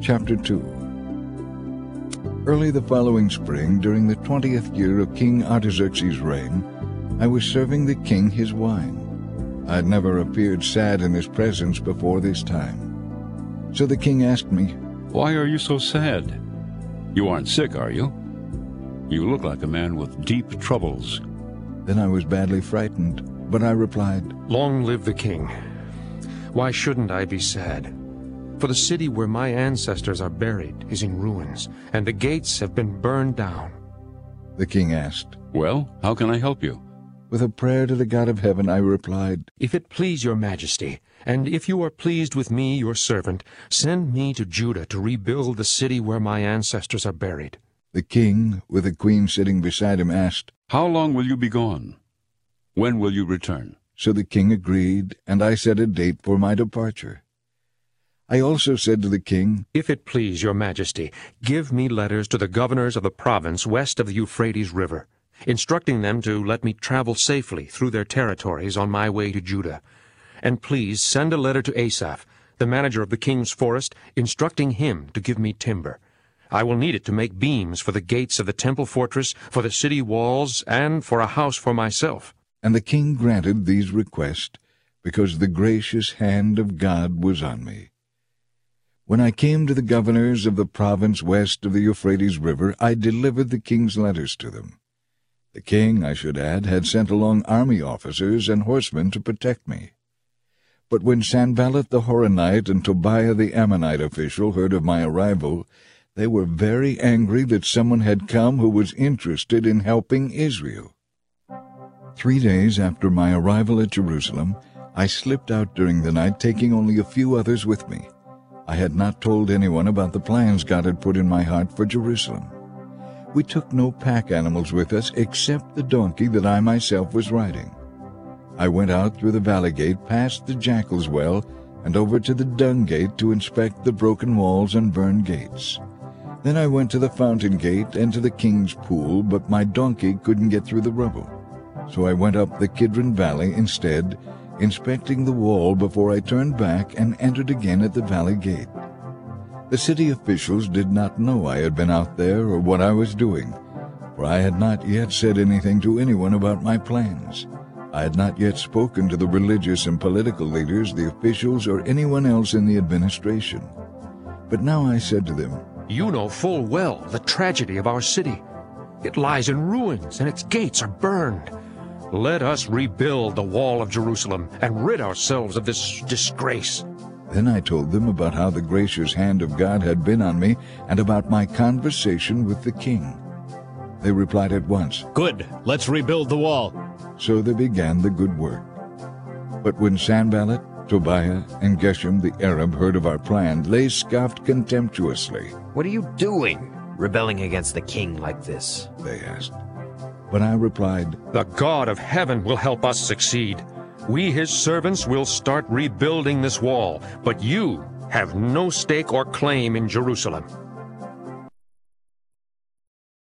Chapter 2. Early the following spring, during the 20th year of King Artaxerxes' reign, I was serving the king his wine. I had never appeared sad in his presence before this time. So the king asked me, "Why are you so sad? You aren't sick, are you? You look like a man with deep troubles." Then I was badly frightened, but I replied, "Long live the king. Why shouldn't I be sad? For the city where my ancestors are buried is in ruins, and the gates have been burned down." The king asked. "Well, how can I help you?" With a prayer to the God of heaven, I replied, "If it please your majesty, and if you are pleased with me, your servant, send me to Judah to rebuild the city where my ancestors are buried." The king, with the queen sitting beside him, asked, "How long will you be gone? When will you return?" So the king agreed, and I set a date for my departure. I also said to the king, "If it please your majesty, give me letters to the governors of the province west of the Euphrates River, instructing them to let me travel safely through their territories on my way to Judah. And please send a letter to Asaph, the manager of the king's forest, instructing him to give me timber. I will need it to make beams for the gates of the temple fortress, for the city walls, and for a house for myself." And the king granted these requests, because the gracious hand of God was on me. When I came to the governors of the province west of the Euphrates River, I delivered the king's letters to them. The king, I should add, had sent along army officers and horsemen to protect me. But when Sanballat the Horonite and Tobiah the Ammonite official heard of my arrival, they were very angry that someone had come who was interested in helping Israel. 3 days after my arrival at Jerusalem, I slipped out during the night, taking only a few others with me. I had not told anyone about the plans God had put in my heart for Jerusalem. We took no pack animals with us except the donkey that I myself was riding. I went out through the valley gate, past the jackal's well, and over to the dung gate to inspect the broken walls and burned gates. Then I went to the fountain gate and to the king's pool, but my donkey couldn't get through the rubble. So I went up the Kidron Valley instead, inspecting the wall before I turned back and entered again at the valley gate. The city officials did not know I had been out there or what I was doing, for I had not yet said anything to anyone about my plans. I had not yet spoken to the religious and political leaders, the officials, or anyone else in the administration. But now I said to them, "You know full well the tragedy of our city. It lies in ruins, and its gates are burned. Let us rebuild the wall of Jerusalem and rid ourselves of this disgrace." Then I told them about how the gracious hand of God had been on me and about my conversation with the king. They replied at once, "Good, let's rebuild the wall." So they began the good work. But when Sanballat, Tobiah, and Geshem the Arab heard of our plan, they scoffed contemptuously. "What are you doing, rebelling against the king like this?" they asked. But I replied, "The God of heaven will help us succeed. We, his servants, will start rebuilding this wall, but you have no stake or claim in Jerusalem."